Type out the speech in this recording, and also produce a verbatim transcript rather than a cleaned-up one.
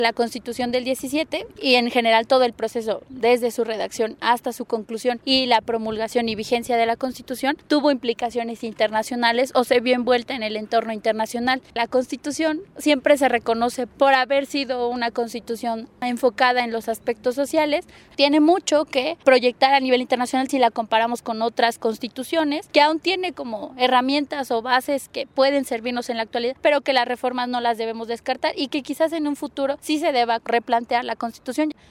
La Constitución del diecisiete y en general todo el proceso desde su redacción hasta su conclusión y la promulgación y vigencia de la Constitución tuvo implicaciones internacionales o se vio envuelta en el entorno internacional. La Constitución siempre se reconoce por haber sido una Constitución enfocada en los aspectos sociales. Tiene mucho que proyectar a nivel internacional si la comparamos con otras constituciones, que aún tiene como herramientas o bases que pueden servirnos en la actualidad, pero que las reformas no las debemos descartar y que quizás en un futuro sí se deba replantear la Constitución.